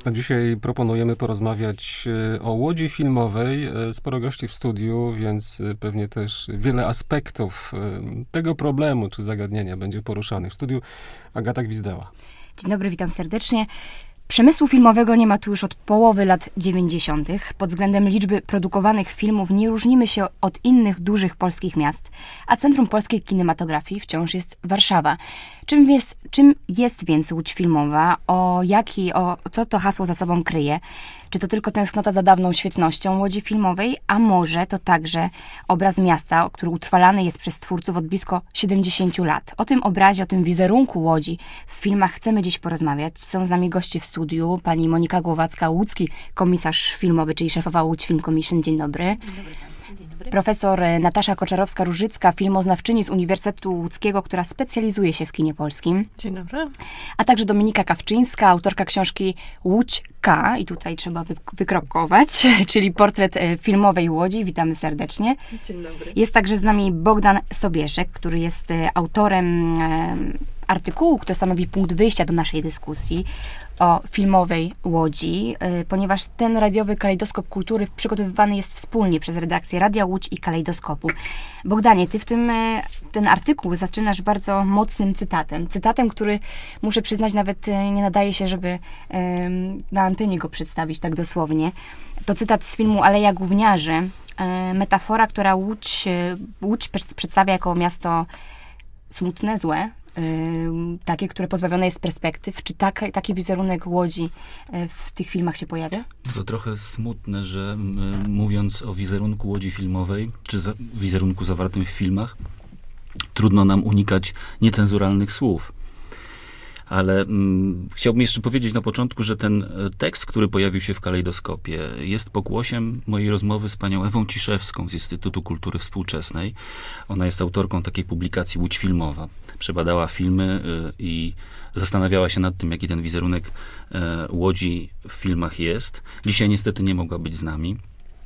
A dzisiaj proponujemy porozmawiać o Łodzi Filmowej. Sporo gości w studiu, więc pewnie też wiele aspektów tego problemu czy zagadnienia będzie poruszanych. W studiu Agata Gwizdała. Dzień dobry, witam serdecznie. Przemysłu filmowego nie ma tu już od połowy lat 90. Pod względem liczby produkowanych filmów nie różnimy się od innych dużych polskich miast, a centrum polskiej kinematografii wciąż jest Warszawa. Czym jest więc Łódź Filmowa? Co to hasło za sobą kryje? Czy to tylko tęsknota za dawną świetnością Łodzi Filmowej, a może to także obraz miasta, który utrwalany jest przez twórców od blisko 70 lat. O tym obrazie, o tym wizerunku Łodzi w filmach chcemy dziś porozmawiać. Są z nami goście w studiu, pani Monika Głowacka, łódzki komisarz filmowy, czyli szefowa Łódź Film Commission. Dzień dobry. Dzień dobry Państwu. Dzień dobry. Profesor Natasza Koczarowska-Różycka, filmoznawczyni z Uniwersytetu Łódzkiego, która specjalizuje się w kinie polskim. Dzień dobry. A także Dominika Kawczyńska, autorka książki Łódź K, i tutaj trzeba wykropkować, czyli portret filmowej Łodzi. Witamy serdecznie. Dzień dobry. Jest także z nami Bogdan Sobieszek, który jest autorem artykułu, który stanowi punkt wyjścia do naszej dyskusji o filmowej Łodzi, ponieważ ten radiowy kalejdoskop kultury przygotowywany jest wspólnie przez redakcję Radia Łódź i Kalejdoskopu. Bogdanie, ty ten artykuł zaczynasz bardzo mocnym cytatem. Cytatem, który, muszę przyznać, nawet nie nadaje się, żeby na antenie go przedstawić tak dosłownie. To cytat z filmu Aleja Gówniarzy. Metafora, która Łódź przedstawia jako miasto smutne, złe, takie, które pozbawione jest perspektyw. Czy taki wizerunek Łodzi w tych filmach się pojawia? To trochę smutne, że mówiąc o wizerunku Łodzi Filmowej, czy wizerunku zawartym w filmach, trudno nam unikać niecenzuralnych słów. Ale chciałbym jeszcze powiedzieć na początku, że ten tekst, który pojawił się w Kalejdoskopie, jest pokłosiem mojej rozmowy z panią Ewą Ciszewską z Instytutu Kultury Współczesnej. Ona jest autorką takiej publikacji Łódź Filmowa. Przebadała filmy i zastanawiała się nad tym, jaki ten wizerunek Łodzi w filmach jest. Dzisiaj niestety nie mogła być z nami.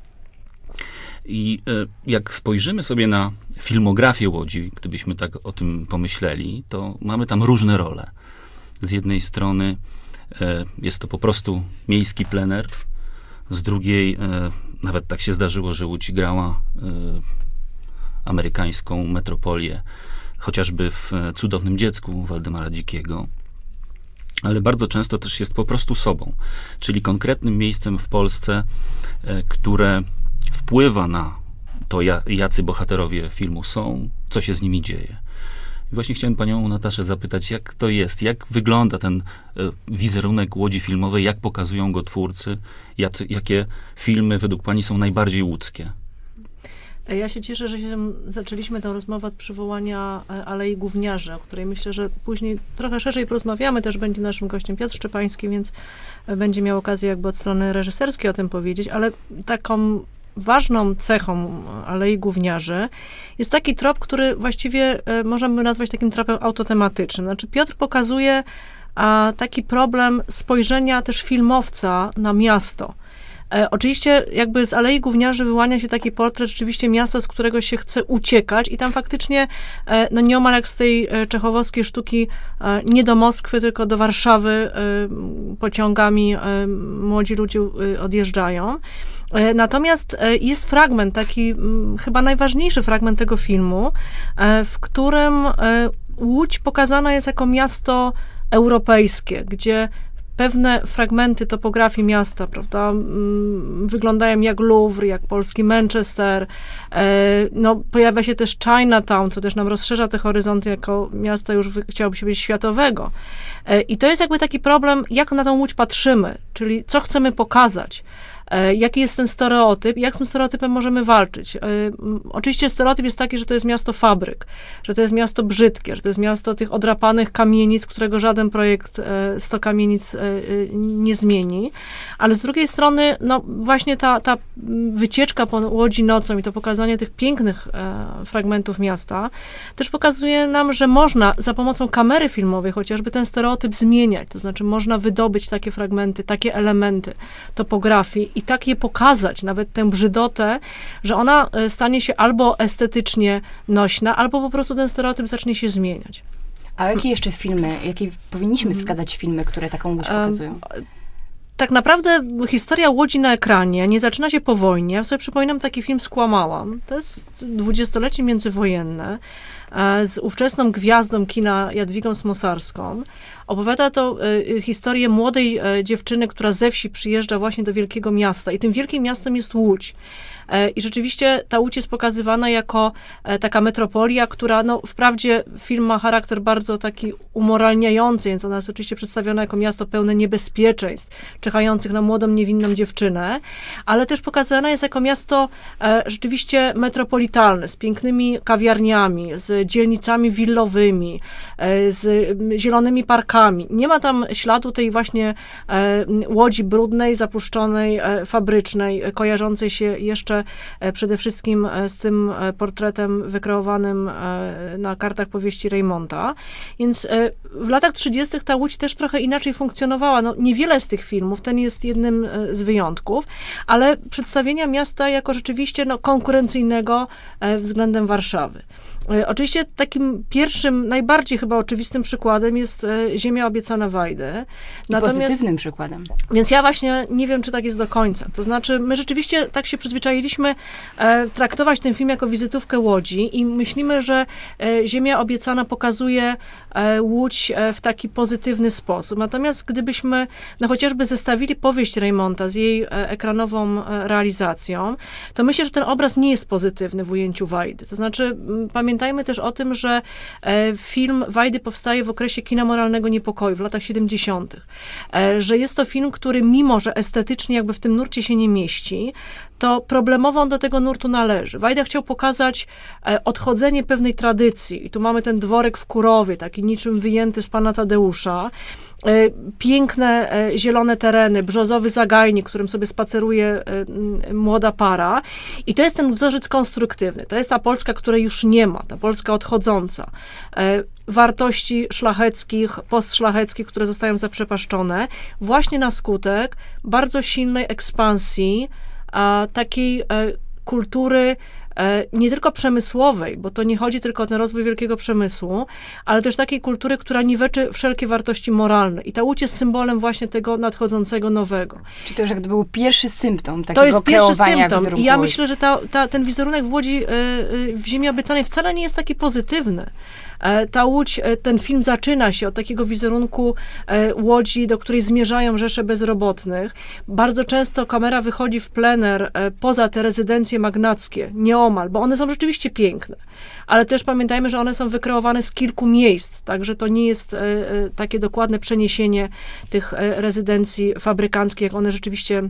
I jak spojrzymy sobie na filmografię Łodzi, gdybyśmy tak o tym pomyśleli, to mamy tam różne role. Z jednej strony jest to po prostu miejski plener, z drugiej nawet tak się zdarzyło, że Łódź grała amerykańską metropolię, chociażby w Cudownym dziecku Waldemara Dzikiego, ale bardzo często też jest po prostu sobą, czyli konkretnym miejscem w Polsce, które wpływa na to, jacy bohaterowie filmu są, co się z nimi dzieje. I właśnie chciałem panią Nataszę zapytać, jak to jest, jak wygląda ten wizerunek Łodzi Filmowej, jak pokazują go twórcy, jakie filmy według pani są najbardziej łódzkie? Ja się cieszę, że zaczęliśmy tę rozmowę od przywołania Alei Gówniarzy, o której myślę, że później trochę szerzej porozmawiamy. Też będzie naszym gościem Piotr Szczepański, więc będzie miał okazję jakby od strony reżyserskiej o tym powiedzieć, ale taką ważną cechą Alei Gówniarzy jest taki trop, który właściwie możemy nazwać takim tropem autotematycznym. Znaczy Piotr pokazuje taki problem spojrzenia też filmowca na miasto. Oczywiście jakby z Alei Gówniarzy wyłania się taki portret rzeczywiście miasta, z którego się chce uciekać i tam faktycznie, no nieomal jak z tej czechowskiej sztuki, nie do Moskwy, tylko do Warszawy pociągami młodzi ludzie odjeżdżają. Natomiast jest fragment, taki chyba najważniejszy fragment tego filmu, w którym Łódź pokazana jest jako miasto europejskie, gdzie pewne fragmenty topografii miasta, prawda, wyglądają jak Louvre, jak polski Manchester. No, pojawia się też Chinatown, co też nam rozszerza te horyzonty jako miasta już chciałoby się być światowego. I to jest jakby taki problem, jak na tą Łódź patrzymy, czyli co chcemy pokazać. Jaki jest ten stereotyp i jak z tym stereotypem możemy walczyć. Oczywiście stereotyp jest taki, że to jest miasto fabryk, że to jest miasto brzydkie, że to jest miasto tych odrapanych kamienic, którego żaden projekt 100 kamienic nie zmieni, ale z drugiej strony, no właśnie ta wycieczka po Łodzi nocą i to pokazanie tych pięknych fragmentów miasta też pokazuje nam, że można za pomocą kamery filmowej chociażby ten stereotyp zmieniać, to znaczy można wydobyć takie fragmenty, takie elementy topografii i tak je pokazać, nawet tę brzydotę, że ona stanie się albo estetycznie nośna, albo po prostu ten stereotyp zacznie się zmieniać. A jakie jeszcze filmy, jakie powinniśmy wskazać filmy, które taką Łódź pokazują? tak naprawdę historia Łodzi na ekranie nie zaczyna się po wojnie. Ja sobie przypominam taki film Skłamałam. To jest 20-lecie międzywojenne z ówczesną gwiazdą kina Jadwigą Smosarską. Opowiada to historię młodej dziewczyny, która ze wsi przyjeżdża właśnie do wielkiego miasta. I tym wielkim miastem jest Łódź. I rzeczywiście ta Łódź jest pokazywana jako taka metropolia, która no, wprawdzie film ma charakter bardzo taki umoralniający, więc ona jest oczywiście przedstawiona jako miasto pełne niebezpieczeństw, czekających na młodą, niewinną dziewczynę, ale też pokazana jest jako miasto rzeczywiście metropolitalne, z pięknymi kawiarniami, z dzielnicami willowymi, z zielonymi parkami. Nie ma tam śladu tej właśnie Łodzi brudnej, zapuszczonej, fabrycznej, kojarzącej się jeszcze przede wszystkim z tym portretem wykreowanym na kartach powieści Reymonta. Więc w latach 30. ta Łódź też trochę inaczej funkcjonowała. No, niewiele z tych filmów, ten jest jednym z wyjątków, ale przedstawienia miasta jako rzeczywiście no, konkurencyjnego względem Warszawy. Oczywiście takim pierwszym, najbardziej chyba oczywistym przykładem jest Ziemia obiecana Wajdy. Pozytywnym przykładem. Więc ja właśnie nie wiem, czy tak jest do końca. To znaczy, my rzeczywiście tak się przyzwyczailiśmy traktować ten film jako wizytówkę Łodzi i myślimy, że Ziemia obiecana pokazuje Łódź w taki pozytywny sposób. Natomiast gdybyśmy no, chociażby zestawili powieść Reymonta z jej ekranową realizacją, to myślę, że ten obraz nie jest pozytywny w ujęciu Wajdy. To znaczy, pamiętajmy też o tym, że film Wajdy powstaje w okresie kina moralnego niepokoju, w latach 70. Że jest to film, który mimo, że estetycznie jakby w tym nurcie się nie mieści, to problemowo on do tego nurtu należy. Wajda chciał pokazać odchodzenie pewnej tradycji. I tu mamy ten dworek w Kurowie, taki niczym wyjęty z Pana Tadeusza. Piękne, zielone tereny, brzozowy zagajnik, którym sobie spaceruje młoda para. I to jest ten wzorzec konstruktywny. To jest ta Polska, której już nie ma, ta Polska odchodząca. Wartości szlacheckich, postszlacheckich, które zostają zaprzepaszczone, właśnie na skutek bardzo silnej ekspansji takiej kultury nie tylko przemysłowej, bo to nie chodzi tylko o ten rozwój wielkiego przemysłu, ale też takiej kultury, która niweczy wszelkie wartości moralne. I ta Łódź jest symbolem właśnie tego nadchodzącego nowego. Czyli to już jak był pierwszy symptom takiego to jest pierwszy symptom. I ja Łodzi. myślę, że ten wizerunek w Łodzi, w Ziemi obiecanej wcale nie jest taki pozytywny. Ta Łódź, ten film zaczyna się od takiego wizerunku Łodzi, do której zmierzają rzesze bezrobotnych. Bardzo często kamera wychodzi w plener poza te rezydencje magnackie, nieomal, bo one są rzeczywiście piękne. Ale też pamiętajmy, że one są wykreowane z kilku miejsc, także to nie jest takie dokładne przeniesienie tych rezydencji fabrykanckich, jak one rzeczywiście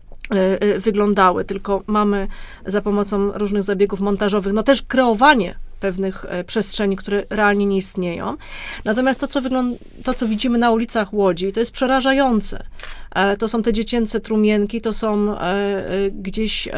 wyglądały, tylko mamy za pomocą różnych zabiegów montażowych, no też kreowanie pewnych przestrzeni, które realnie nie istnieją. Natomiast to, co widzimy na ulicach Łodzi, to jest przerażające. To są te dziecięce trumienki, to są gdzieś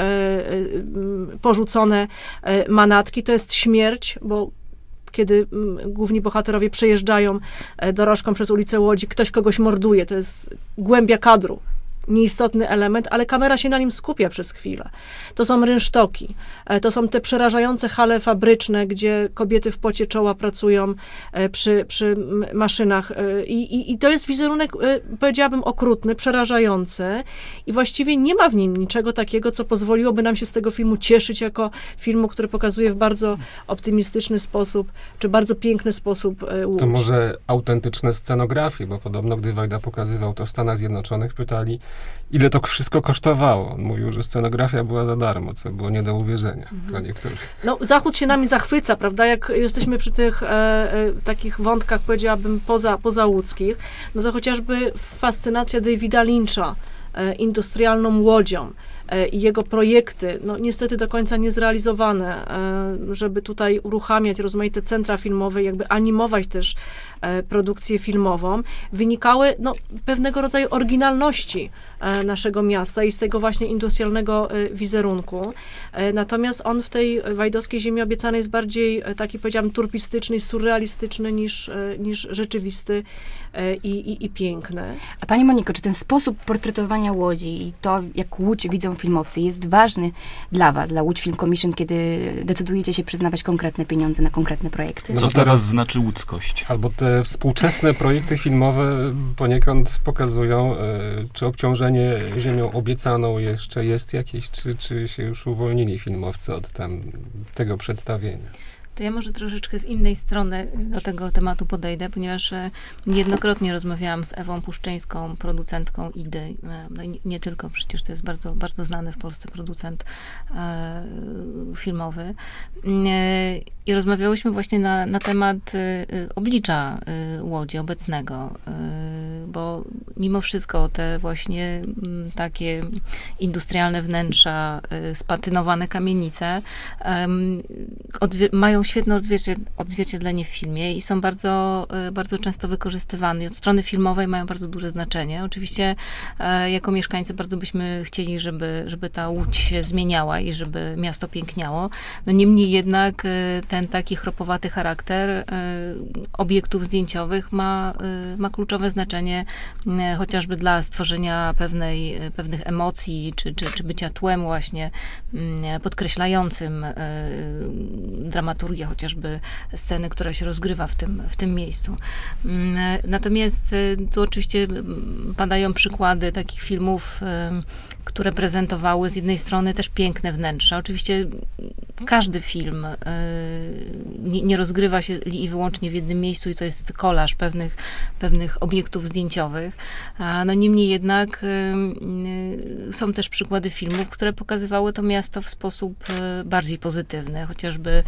porzucone manatki, to jest śmierć, bo kiedy główni bohaterowie przejeżdżają dorożką przez ulicę Łodzi, ktoś kogoś morduje, to jest głębia kadru. Nieistotny element, ale kamera się na nim skupia przez chwilę. To są rynsztoki, to są te przerażające hale fabryczne, gdzie kobiety w pocie czoła pracują przy maszynach i to jest wizerunek, powiedziałabym, okrutny, przerażający i właściwie nie ma w nim niczego takiego, co pozwoliłoby nam się z tego filmu cieszyć jako filmu, który pokazuje w bardzo optymistyczny sposób, czy bardzo piękny sposób Łódź. To może autentyczne scenografie, bo podobno, gdy Wajda pokazywał to w Stanach Zjednoczonych, pytali, ile to wszystko kosztowało. On mówił, że scenografia była za darmo, co było nie do uwierzenia dla niektórych. No, Zachód się nami zachwyca, prawda? Jak jesteśmy przy tych takich wątkach, powiedziałabym, pozałódzkich, no to chociażby fascynacja Davida Lyncha industrialną łodzią i jego projekty, no niestety do końca niezrealizowane, żeby tutaj uruchamiać rozmaite centra filmowe, jakby animować też produkcję filmową, wynikały no, pewnego rodzaju oryginalności naszego miasta i z tego właśnie industrialnego wizerunku. Natomiast on w tej wajdowskiej Ziemi obiecanej jest bardziej taki, powiedziałam, turpistyczny, surrealistyczny niż rzeczywisty i piękny. A Pani Moniko, czy ten sposób portretowania Łodzi i to, jak Łódź widzą filmowcy jest ważny dla was, dla Łódź Film Commission, kiedy decydujecie się przyznawać konkretne pieniądze na konkretne projekty? Co teraz znaczy łódzkość? Albo te współczesne projekty filmowe poniekąd pokazują, czy obciążenie ziemią obiecaną jeszcze jest jakieś, czy się już uwolnili filmowcy od tego przedstawienia. To ja może troszeczkę z innej strony do tego tematu podejdę, ponieważ niejednokrotnie rozmawiałam z Ewą Puszczyńską, producentką Idy. No i nie tylko, przecież to jest bardzo, bardzo znany w Polsce producent filmowy. I rozmawiałyśmy właśnie na temat oblicza Łodzi obecnego, bo mimo wszystko te właśnie takie industrialne wnętrza, spatynowane kamienice mają świetne odzwierciedlenie w filmie i są bardzo, bardzo często wykorzystywane. Od strony filmowej mają bardzo duże znaczenie. Oczywiście jako mieszkańcy bardzo byśmy chcieli, żeby ta Łódź się zmieniała i żeby miasto piękniało. No niemniej jednak ten taki chropowaty charakter obiektów zdjęciowych ma kluczowe znaczenie chociażby dla stworzenia pewnych emocji, czy bycia tłem właśnie podkreślającym dramaturgię chociażby sceny, która się rozgrywa w tym miejscu. Natomiast tu oczywiście padają przykłady takich filmów, które prezentowały z jednej strony też piękne wnętrza. Oczywiście każdy film nie rozgrywa się i wyłącznie w jednym miejscu i to jest kolaż pewnych obiektów zdjęciowych. No niemniej jednak są też przykłady filmów, które pokazywały to miasto w sposób bardziej pozytywny. Chociażby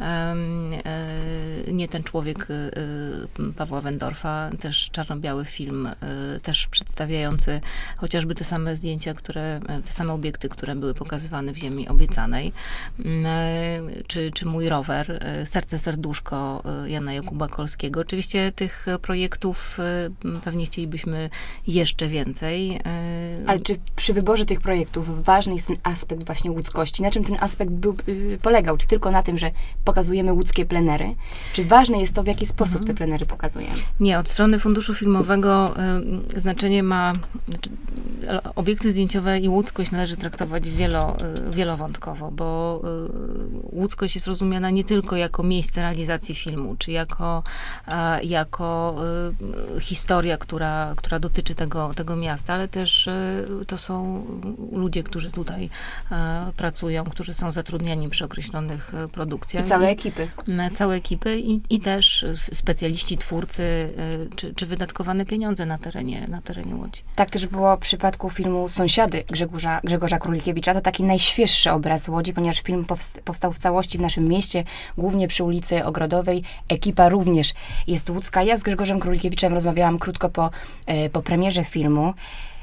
Nie ten człowiek Pawła Wendorfa, też czarno-biały film, też przedstawiający chociażby te same zdjęcia, te same obiekty, które były pokazywane w Ziemi Obiecanej. Czy Mój rower, Serce, serduszko Jana Jakuba Kolskiego. Oczywiście tych projektów pewnie chcielibyśmy jeszcze więcej. Ale czy przy wyborze tych projektów ważny jest ten aspekt właśnie łódzkości? Na czym ten aspekt polegał? Czy tylko na tym, że pokazujemy łódzkie plenery? Czy ważne jest to, w jaki sposób te plenery pokazujemy? Nie, od strony Funduszu Filmowego znaczenie ma, obiekty zdjęciowe i łódzkość należy traktować wielowątkowo, bo łódzkość jest rozumiana nie tylko jako miejsce realizacji filmu, czy jako historia, która dotyczy tego miasta, ale też to są ludzie, którzy tutaj pracują, którzy są zatrudniani przy określonych produkcjach. I całe ekipy. Całe ekipy i też specjaliści, twórcy, czy wydatkowane pieniądze na terenie Łodzi. Tak też było w przypadku filmu Sąsiady Grzegorza Królikiewicza. To taki najświeższy obraz Łodzi, ponieważ film powstał w całości w naszym mieście, głównie przy ulicy Ogrodowej. Ekipa również jest łódzka. Ja z Grzegorzem Królikiewiczem rozmawiałam krótko po premierze filmu.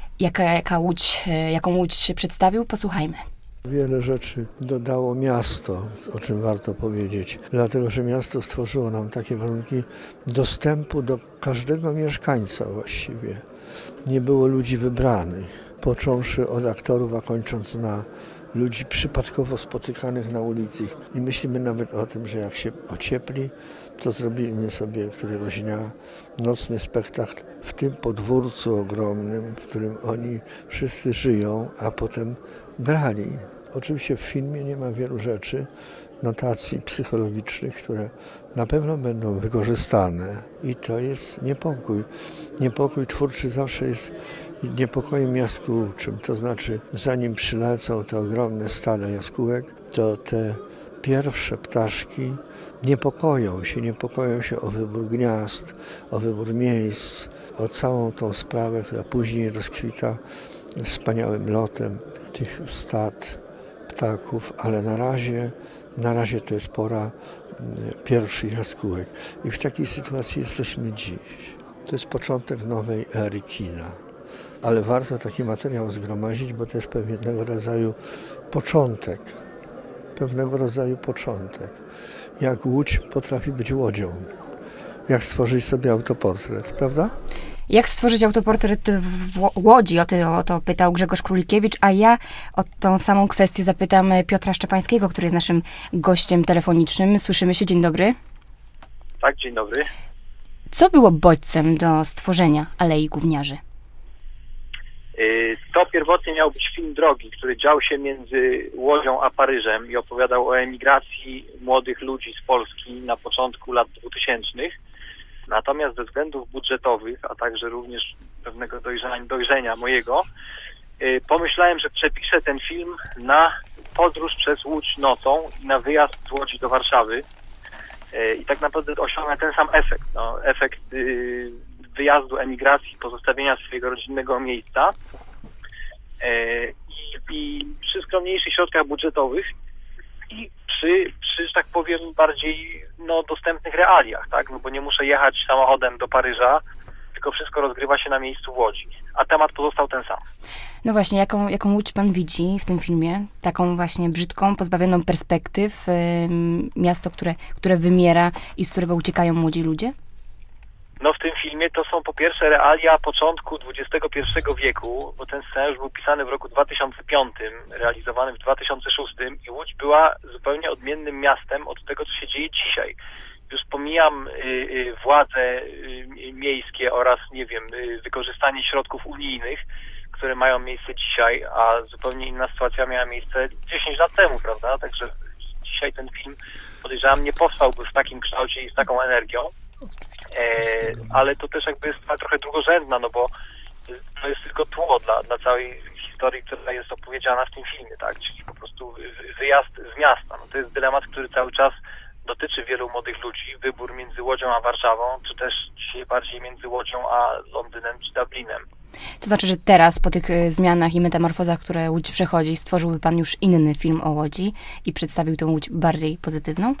Jaką Łódź się przedstawił? Posłuchajmy. Wiele rzeczy dodało miasto, o czym warto powiedzieć, dlatego że miasto stworzyło nam takie warunki dostępu do każdego mieszkańca właściwie. Nie było ludzi wybranych, począwszy od aktorów, a kończąc na ludzi przypadkowo spotykanych na ulicy. I myślimy nawet o tym, że jak się ociepli, to zrobimy sobie któregoś dnia nocny spektakl w tym podwórcu ogromnym, w którym oni wszyscy żyją, a potem grali. Oczywiście w filmie nie ma wielu rzeczy, notacji psychologicznych, które na pewno będą wykorzystane i to jest niepokój. Niepokój twórczy zawsze jest niepokojem jaskółczym, to znaczy zanim przylecą te ogromne stada jaskółek, to te pierwsze ptaszki niepokoją się o wybór gniazd, o wybór miejsc, o całą tą sprawę, która później rozkwita wspaniałym lotem tych stad ptaków, ale na razie to jest pora pierwszych jaskółek. I w takiej sytuacji jesteśmy dziś. To jest początek nowej ery kina. Ale warto taki materiał zgromadzić, bo to jest pewnego rodzaju początek. Jak Łódź potrafi być Łodzią. Jak stworzyć sobie autoportret, prawda? Jak stworzyć autoportret w Łodzi? O to pytał Grzegorz Królikiewicz, a ja o tą samą kwestię zapytam Piotra Szczepańskiego, który jest naszym gościem telefonicznym. Słyszymy się, dzień dobry. Tak, dzień dobry. Co było bodźcem do stworzenia Alei Gówniarzy? To to pierwotnie miał być film drogi, który dział się między Łodzią a Paryżem i opowiadał o emigracji młodych ludzi z Polski na początku lat 2000. Natomiast ze względów budżetowych, a także również pewnego dojrzenia mojego, pomyślałem, że przepiszę ten film na podróż przez Łódź nocą i na wyjazd z Łodzi do Warszawy. I tak naprawdę osiągnę ten sam efekt. Efekt wyjazdu, emigracji, pozostawienia swojego rodzinnego miejsca i przy skromniejszych środkach budżetowych i przy że tak powiem, bardziej dostępnych realiach, tak? No bo nie muszę jechać samochodem do Paryża, tylko wszystko rozgrywa się na miejscu w Łodzi, a temat pozostał ten sam. No właśnie, jaką Łódź pan widzi w tym filmie? Taką właśnie brzydką, pozbawioną perspektyw, miasto, które wymiera i z którego uciekają młodzi ludzie? No w tym filmie to są po pierwsze realia początku XXI wieku, bo ten scenariusz był pisany w roku 2005, realizowany w 2006 i Łódź była zupełnie odmiennym miastem od tego, co się dzieje dzisiaj. Już pomijam władze miejskie oraz, nie wiem, wykorzystanie środków unijnych, które mają miejsce dzisiaj, a zupełnie inna sytuacja miała miejsce 10 lat temu, prawda? Także dzisiaj ten film, podejrzewam, nie powstałby w takim kształcie i z taką energią. Ale to też jakby jest trochę drugorzędna, no bo to jest tylko tło dla całej historii, która jest opowiedziana w tym filmie, tak? Czyli po prostu wyjazd z miasta. No to jest dylemat, który cały czas dotyczy wielu młodych ludzi. Wybór między Łodzią a Warszawą, czy też dzisiaj bardziej między Łodzią a Londynem czy Dublinem. To znaczy, że teraz po tych zmianach i metamorfozach, które Łódź przechodzi, stworzyłby pan już inny film o Łodzi i przedstawił tę Łódź bardziej pozytywną?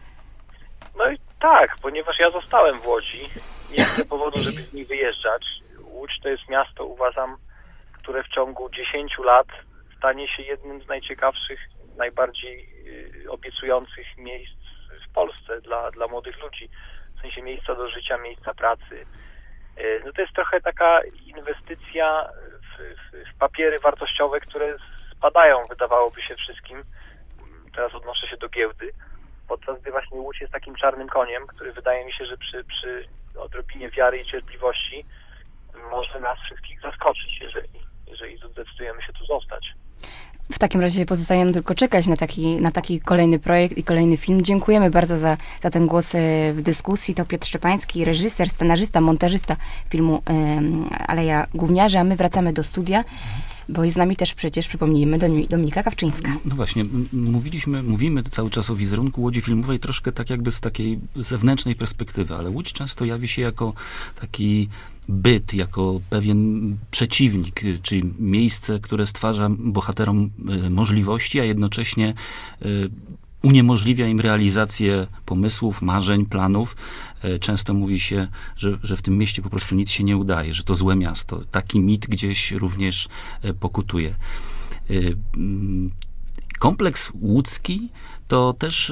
No i tak, ponieważ ja zostałem w Łodzi, nie widzę powodu, żeby z niej wyjeżdżać. Łódź to jest miasto, uważam, które w ciągu 10 lat stanie się jednym z najciekawszych, najbardziej obiecujących miejsc w Polsce dla młodych ludzi. W sensie miejsca do życia, miejsca pracy. No to jest trochę taka inwestycja w papiery wartościowe, które spadają, wydawałoby się wszystkim. Teraz odnoszę się do giełdy. Podczas gdy właśnie Łódź jest takim czarnym koniem, który wydaje mi się, że przy odrobinie wiary i cierpliwości może nas wszystkich zaskoczyć, jeżeli zdecydujemy się tu zostać. W takim razie pozostajemy tylko czekać na taki kolejny projekt i kolejny film. Dziękujemy bardzo za ten głos w dyskusji. To Piotr Szczepański, reżyser, scenarzysta, montażysta filmu Aleja Gówniarzy, a my wracamy do studia, bo jest z nami też przecież, przypomnijmy, Dominika Kawczyńska. No właśnie, mówimy cały czas o wizerunku Łodzi filmowej troszkę tak jakby z takiej zewnętrznej perspektywy, ale Łódź często jawi się jako taki byt, jako pewien przeciwnik, czyli miejsce, które stwarza bohaterom możliwości, a jednocześnie uniemożliwia im realizację pomysłów, marzeń, planów. Często mówi się, że w tym mieście po prostu nic się nie udaje, że to złe miasto. Taki mit gdzieś również pokutuje. Kompleks łódzki to też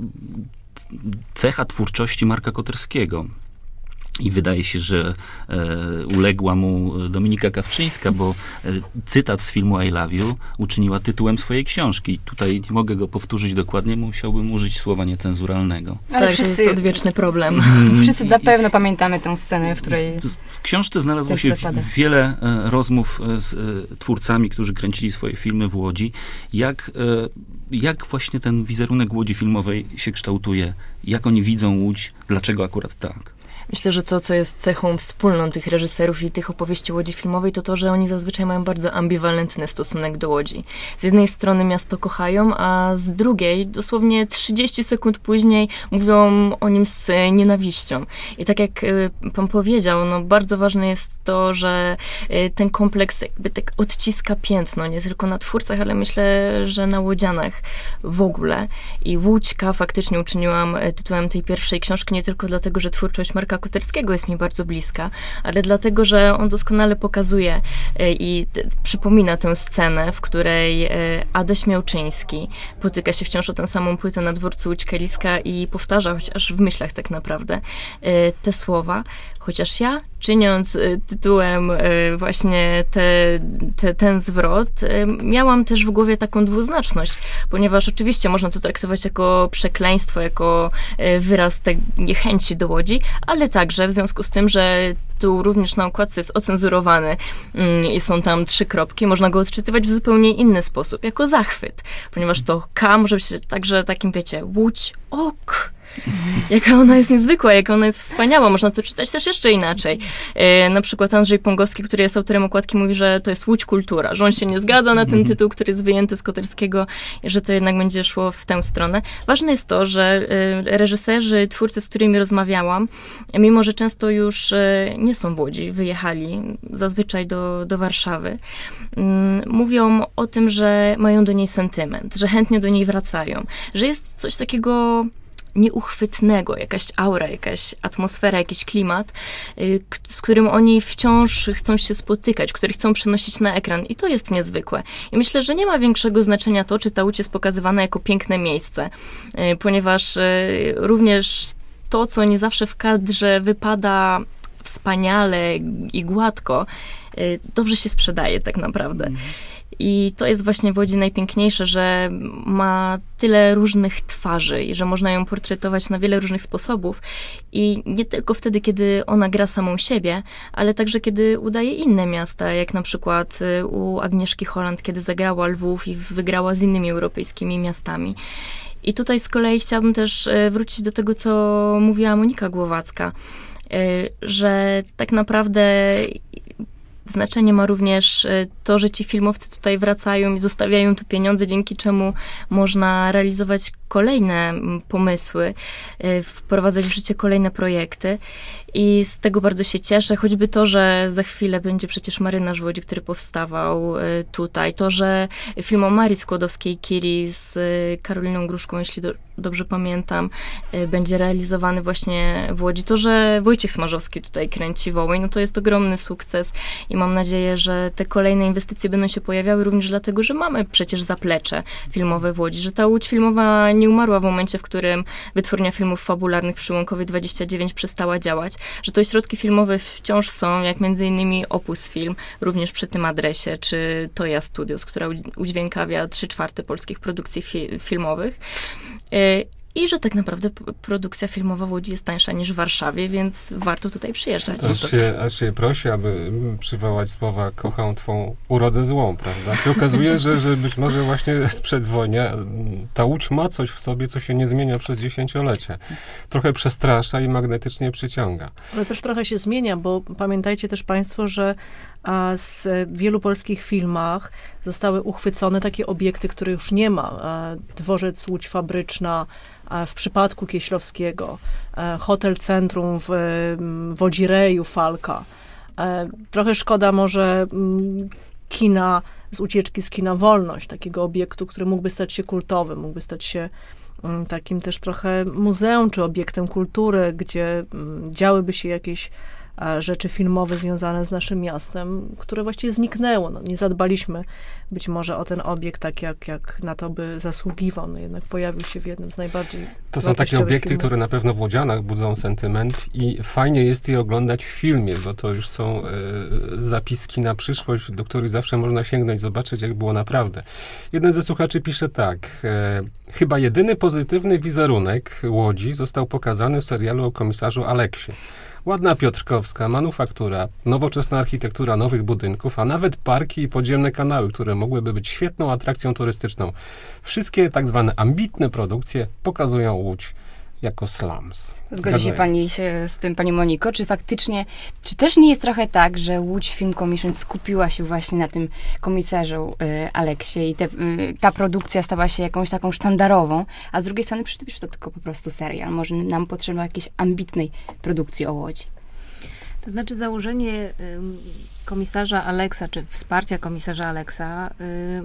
cecha twórczości Marka Koterskiego. I wydaje się, że uległa mu Dominika Kawczyńska, bo cytat z filmu I Love You uczyniła tytułem swojej książki. Tutaj nie mogę go powtórzyć dokładnie, musiałbym użyć słowa niecenzuralnego. Ale tak, wszyscy, to jest odwieczny problem. Wszyscy na pewno pamiętamy tę scenę, w której... W książce znalazło się wiele rozmów z twórcami, którzy kręcili swoje filmy w Łodzi. Jak właśnie ten wizerunek Łodzi filmowej się kształtuje? Jak oni widzą Łódź? Dlaczego akurat tak? Myślę, że to, co jest cechą wspólną tych reżyserów i tych opowieści Łodzi filmowej, to to, że oni zazwyczaj mają bardzo ambiwalentny stosunek do Łodzi. Z jednej strony miasto kochają, a z drugiej, dosłownie 30 sekund później, mówią o nim z nienawiścią. I tak jak pan powiedział, no bardzo ważne jest to, że ten kompleks jakby tak odciska piętno, nie tylko na twórcach, ale myślę, że na łodzianach w ogóle. I Łódźka faktycznie uczyniłam tytułem tej pierwszej książki nie tylko dlatego, że twórczość Marka Koterskiego jest mi bardzo bliska, ale dlatego, że on doskonale pokazuje i przypomina tę scenę, w której Adaś Miałczyński potyka się wciąż o tę samą płytę na dworcu Łódź-Kaliska i powtarza, chociaż w myślach tak naprawdę, te słowa: chociaż ja czyniąc tytułem właśnie ten zwrot, miałam też w głowie taką dwuznaczność, ponieważ oczywiście można to traktować jako przekleństwo, jako wyraz tej niechęci do Łodzi, ale także w związku z tym, że tu również na okładce jest ocenzurowane i są tam 3 kropki, można go odczytywać w zupełnie inny sposób, jako zachwyt, ponieważ to K może być także takim, wiecie, Łódź, ok. Jaka ona jest niezwykła, jaka ona jest wspaniała. Można to czytać też jeszcze inaczej. Na przykład Andrzej Pągowski, który jest autorem okładki, mówi, że to jest Łódź Kultura, że on się nie zgadza na ten tytuł, który jest wyjęty z Koterskiego, że to jednak będzie szło w tę stronę. Ważne jest to, że reżyserzy, twórcy, z którymi rozmawiałam, mimo że często już nie są w Łodzi, wyjechali zazwyczaj do Warszawy, mówią o tym, że mają do niej sentyment, że chętnie do niej wracają, że jest coś takiego nieuchwytnego, jakaś aura, jakaś atmosfera, jakiś klimat, z którym oni wciąż chcą się spotykać, który chcą przenosić na ekran i to jest niezwykłe. I myślę, że nie ma większego znaczenia to, czy ta Łódź jest pokazywana jako piękne miejsce, ponieważ również to, co nie zawsze w kadrze wypada wspaniale i gładko, dobrze się sprzedaje tak naprawdę. I to jest właśnie w Łodzi najpiękniejsze, że ma tyle różnych twarzy i że można ją portretować na wiele różnych sposobów. I nie tylko wtedy, kiedy ona gra samą siebie, ale także kiedy udaje inne miasta, jak na przykład u Agnieszki Holland, kiedy zagrała Lwów i wygrała z innymi europejskimi miastami. I tutaj z kolei chciałabym też wrócić do tego, co mówiła Monika Głowacka, że tak naprawdę znaczenie ma również to, że ci filmowcy tutaj wracają i zostawiają tu pieniądze, dzięki czemu można realizować kolejne pomysły, wprowadzać w życie kolejne projekty. I z tego bardzo się cieszę, choćby to, że za chwilę będzie przecież Marynarz w Łodzi, który powstawał tutaj, to, że film o Marii Skłodowskiej-Curie z Karoliną Gruszką, jeśli dobrze pamiętam, będzie realizowany właśnie w Łodzi, to, że Wojciech Smarzowski tutaj kręci Wołyń, no to jest ogromny sukces i mam nadzieję, że te kolejne inwestycje będą się pojawiały również dlatego, że mamy przecież zaplecze filmowe w Łodzi, że ta Łódź filmowa nie umarła w momencie, w którym Wytwórnia Filmów Fabularnych przy Łąkowie 29 przestała działać, że to środki filmowe wciąż są, jak między innymi Opus Film, również przy tym adresie, czy Toya Studios, która udźwiękawia 3/4 polskich produkcji filmowych. I że tak naprawdę produkcja filmowa w Łodzi jest tańsza niż w Warszawie, więc warto tutaj przyjeżdżać. Aż się prosi, aby przywołać słowa kocham twą urodę złą, prawda? Się okazuje, że być może właśnie sprzed wojny ta Łódź ma coś w sobie, co się nie zmienia przez dziesięciolecia. Trochę przestrasza i magnetycznie przyciąga. Ale też trochę się zmienia, bo pamiętajcie też państwo, że z wielu polskich filmach zostały uchwycone takie obiekty, które już nie ma. Dworzec Łódź Fabryczna, w przypadku Kieślowskiego, Hotel Centrum w Wodzireju Falka. Trochę szkoda może kina, z ucieczki z kina Wolność, takiego obiektu, który mógłby stać się kultowym, mógłby stać się takim też trochę muzeum czy obiektem kultury, gdzie działyby się jakieś rzeczy filmowe związane z naszym miastem, które właściwie zniknęło. No, nie zadbaliśmy być może o ten obiekt tak, jak na to by zasługiwał. No, jednak pojawił się w jednym z najbardziej To są takie obiekty, filmów, które na pewno w Łodzianach budzą sentyment i fajnie jest je oglądać w filmie, bo to już są zapiski na przyszłość, do których zawsze można sięgnąć, zobaczyć, jak było naprawdę. Jeden ze słuchaczy pisze tak. Chyba jedyny pozytywny wizerunek Łodzi został pokazany w serialu o komisarzu Aleksie. Ładna piotrkowska manufaktura, nowoczesna architektura nowych budynków, a nawet parki i podziemne kanały, które mogłyby być świetną atrakcją turystyczną. Wszystkie tak zwane ambitne produkcje pokazują Łódź jako slums. Zgodzi się pani z tym, pani Moniko? Czy faktycznie, czy też nie jest trochę tak, że Łódź Film Commission skupiła się właśnie na tym komisarzu Aleksie i ta produkcja stała się jakąś taką sztandarową, a z drugiej strony przecież to tylko po prostu serial. Może nam potrzeba jakiejś ambitnej produkcji o Łodzi. To znaczy założenie komisarza Aleksa, czy wsparcia komisarza Aleksa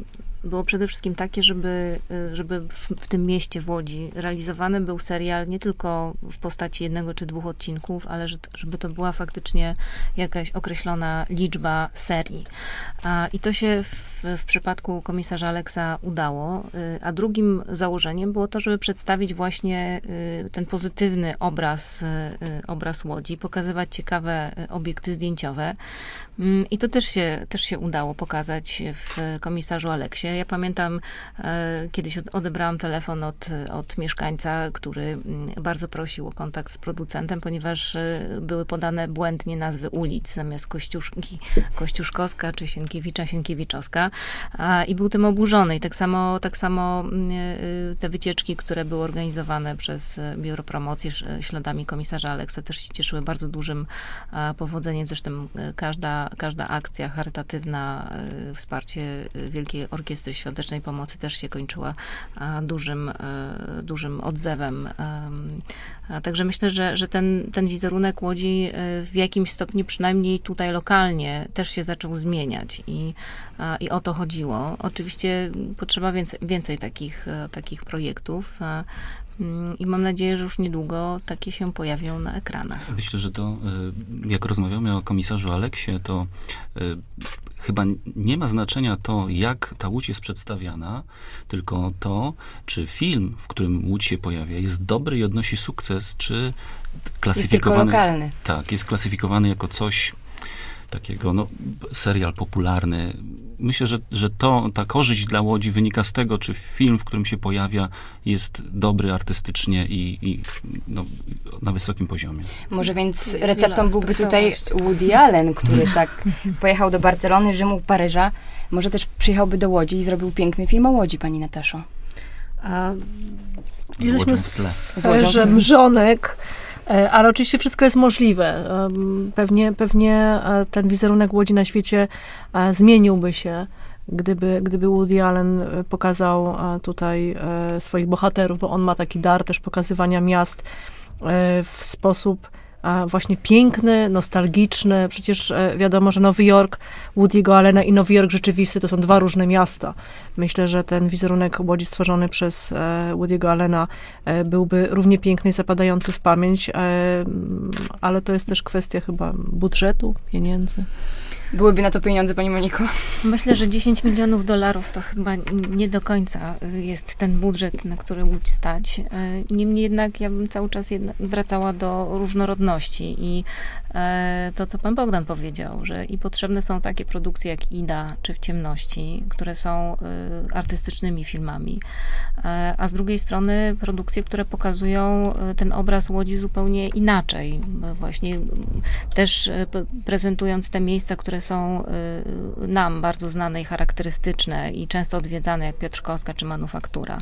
było przede wszystkim takie, żeby w tym mieście, w Łodzi, realizowany był serial nie tylko w postaci 1 czy 2 odcinków, ale żeby to była faktycznie jakaś określona liczba serii. I to się w przypadku komisarza Aleksa udało. A drugim założeniem było to, żeby przedstawić właśnie ten pozytywny obraz Łodzi, pokazywać ciekawe obiekty zdjęciowe. I to też się udało pokazać w komisarzu Aleksie. Ja pamiętam, kiedyś odebrałam telefon od mieszkańca, który bardzo prosił o kontakt z producentem, ponieważ były podane błędnie nazwy ulic, zamiast Kościuszkowska czy Sienkiewiczowska. I był tym oburzony. I tak samo te wycieczki, które były organizowane przez Biuro Promocji śladami komisarza Aleksa, też się cieszyły bardzo dużym powodzeniem. Zresztą każda akcja charytatywna, wsparcie Wielkiej Orkiestry Świątecznej Pomocy też się kończyła dużym odzewem. Także myślę, że ten wizerunek Łodzi w jakimś stopniu, przynajmniej tutaj lokalnie, też się zaczął zmieniać i o to chodziło. Oczywiście potrzeba więcej takich projektów. I mam nadzieję, że już niedługo takie się pojawią na ekranach. Myślę, że to, jak rozmawiamy o komisarzu Aleksie, to chyba nie ma znaczenia to, jak ta Łódź jest przedstawiana, tylko to, czy film, w którym Łódź się pojawia, jest dobry i odnosi sukces, czy klasyfikowany... Jest tylko lokalny. Tak, jest klasyfikowany jako coś takiego, serial popularny. Myślę, że ta korzyść dla Łodzi wynika z tego, czy film, w którym się pojawia, jest dobry artystycznie i na wysokim poziomie. Może więc receptą byłby tutaj Woody Allen, który tak pojechał do Barcelony, Rzymu, Paryża. Może też przyjechałby do Łodzi i zrobił piękny film o Łodzi, pani Nataszo. Jesteśmy z mrzonek, ale oczywiście wszystko jest możliwe. Pewnie ten wizerunek Łodzi na świecie zmieniłby się, gdyby Woody Allen pokazał tutaj swoich bohaterów, bo on ma taki dar też pokazywania miast w sposób właśnie piękny, nostalgiczny. Przecież wiadomo, że Nowy Jork Woody'ego Allena i Nowy Jork rzeczywisty to są 2 różne miasta. Myślę, że ten wizerunek Łodzi stworzony przez Woody'ego Allena byłby równie piękny i zapadający w pamięć, ale to jest też kwestia chyba budżetu, pieniędzy. Byłyby na to pieniądze, pani Moniko? Myślę, że $10 milionów to chyba nie do końca jest ten budżet, na który Łódź stać. Niemniej jednak ja bym cały czas wracała do różnorodności i to, co pan Bogdan powiedział, że i potrzebne są takie produkcje jak Ida czy W ciemności, które są artystycznymi filmami, a z drugiej strony produkcje, które pokazują ten obraz Łodzi zupełnie inaczej. Właśnie też prezentując te miejsca, które są nam bardzo znane i charakterystyczne i często odwiedzane, jak Piotrkowska czy Manufaktura.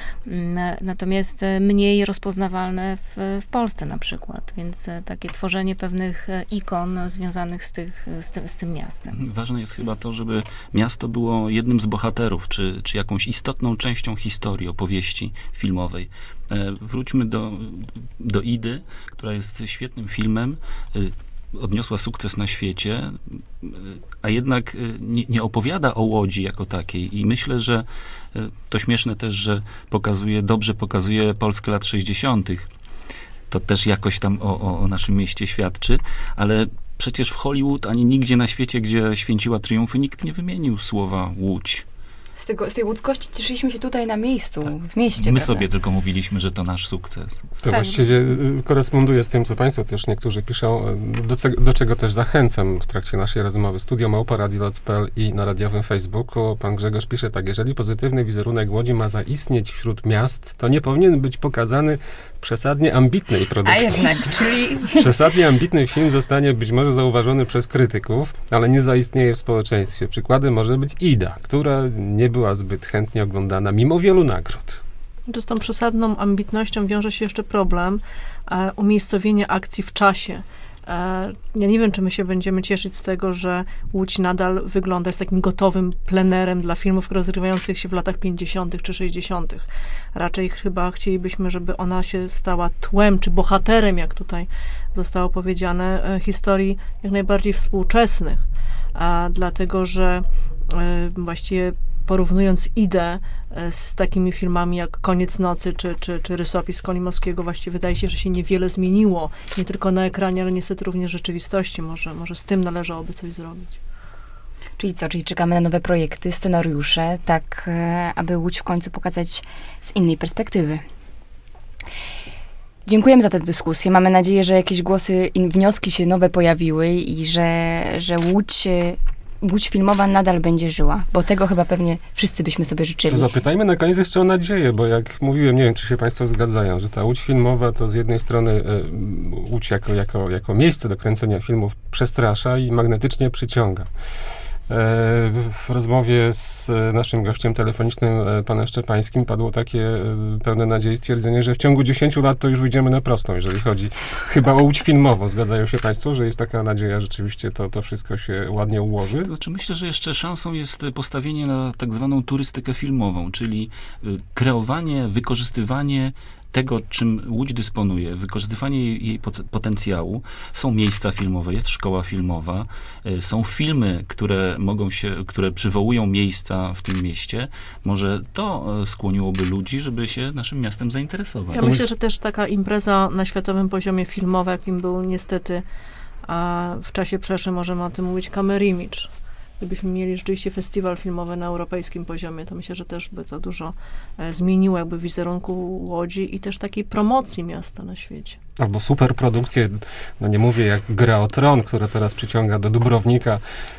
Natomiast mniej rozpoznawalne w Polsce na przykład. Więc takie tworzenie pewnych ikon związanych z tym miastem. Ważne jest chyba to, żeby miasto było jednym z bohaterów, czy jakąś istotną częścią historii, opowieści filmowej. Wróćmy do Idy, która jest świetnym filmem. Odniosła sukces na świecie, a jednak nie opowiada o Łodzi jako takiej. I myślę, że to śmieszne też, że dobrze pokazuje Polskę lat 60. To też jakoś tam o naszym mieście świadczy, ale przecież w Hollywood ani nigdzie na świecie, gdzie święciła triumfy, nikt nie wymienił słowa Łódź. Z tej łódzkości cieszyliśmy się tutaj na miejscu, w mieście. My prawda? sobie tylko mówiliśmy, że to nasz sukces. To właściwie koresponduje z tym, co państwo też niektórzy piszą, do czego też zachęcam w trakcie naszej rozmowy. Studio @radioloc.pl i na radiowym Facebooku. Pan Grzegorz pisze tak: jeżeli pozytywny wizerunek Łodzi ma zaistnieć wśród miast, to nie powinien być pokazany w przesadnie ambitnej produkcji. A jednak, czyli... Przesadnie ambitny film zostanie być może zauważony przez krytyków, ale nie zaistnieje w społeczeństwie. Przykładem może być Ida, która nie była zbyt chętnie oglądana, mimo wielu nagród. Z tą przesadną ambitnością wiąże się jeszcze problem umiejscowienia akcji w czasie. Ja nie wiem, czy my się będziemy cieszyć z tego, że Łódź nadal wygląda jest takim gotowym plenerem dla filmów rozgrywających się w latach 50. czy 60. Raczej chyba chcielibyśmy, żeby ona się stała tłem, czy bohaterem, jak tutaj zostało powiedziane, historii jak najbardziej współczesnych. Dlatego, że właściwie porównując ideę z takimi filmami jak Koniec nocy czy Rysopis Kolimowskiego, właściwie wydaje się, że się niewiele zmieniło. Nie tylko na ekranie, ale niestety również w rzeczywistości. Może z tym należałoby coś zrobić. Czyli co? Czyli czekamy na nowe projekty, scenariusze, tak aby Łódź w końcu pokazać z innej perspektywy. Dziękujemy za tę dyskusję. Mamy nadzieję, że jakieś głosy i wnioski się nowe pojawiły i że Łódź filmowa nadal będzie żyła, bo tego chyba pewnie wszyscy byśmy sobie życzyli. To zapytajmy na koniec jeszcze o nadzieję, bo jak mówiłem, nie wiem, czy się państwo zgadzają, że ta Łódź filmowa to z jednej strony Łódź jako miejsce do kręcenia filmów przestrasza i magnetycznie przyciąga. W rozmowie z naszym gościem telefonicznym, panem Szczepańskim, padło takie pełne nadziei stwierdzenie, że w ciągu 10 lat to już wyjdziemy na prostą, jeżeli chodzi chyba o Łódź filmową. Zgadzają się państwo, że jest taka nadzieja, rzeczywiście to wszystko się ładnie ułoży? To znaczy, myślę, że jeszcze szansą jest postawienie na tak zwaną turystykę filmową, czyli kreowanie, wykorzystywanie tego, czym Łódź dysponuje, wykorzystywanie jej potencjału. Są miejsca filmowe, jest szkoła filmowa, są filmy, które przywołują miejsca w tym mieście. Może to skłoniłoby ludzi, żeby się naszym miastem zainteresować. Ja myślę, że też taka impreza na światowym poziomie filmowa, jakim był niestety, a w czasie przeszłym możemy o tym mówić, Kamerimidż. Gdybyśmy mieli rzeczywiście festiwal filmowy na europejskim poziomie, to myślę, że też by to dużo zmieniło jakby wizerunku Łodzi i też takiej promocji miasta na świecie. Albo superprodukcje, no nie mówię jak Gra o Tron, która teraz przyciąga do Dubrownika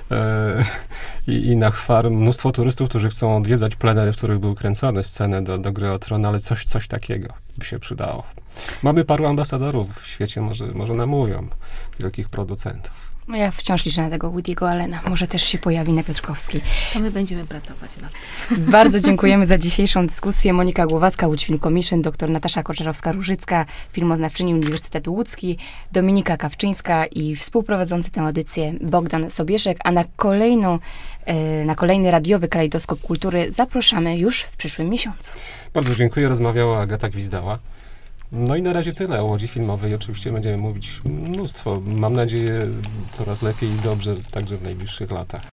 i na Chwar mnóstwo turystów, którzy chcą odwiedzać plenery, w których były kręcone sceny do Gry o Tron, ale coś takiego by się przydało. Mamy paru ambasadorów w świecie, może namówią wielkich producentów. No ja wciąż liczę na tego Woody'ego Allena. Może też się pojawi na Piotrkowskiej. To my będziemy pracować nad tym. Bardzo dziękujemy za dzisiejszą dyskusję. Monika Głowacka, Łódź Film Commission, dr Natasza Koczarowska-Różycka, filmoznawczyni Uniwersytetu Łódzki, Dominika Kawczyńska i współprowadzący tę audycję Bogdan Sobieszek, a na kolejny radiowy kalejdoskop kultury zapraszamy już w przyszłym miesiącu. Bardzo dziękuję. Rozmawiała Agata Gwizdała. No i na razie tyle o Łodzi filmowej. Oczywiście będziemy mówić mnóstwo. Mam nadzieję coraz lepiej i dobrze, także w najbliższych latach.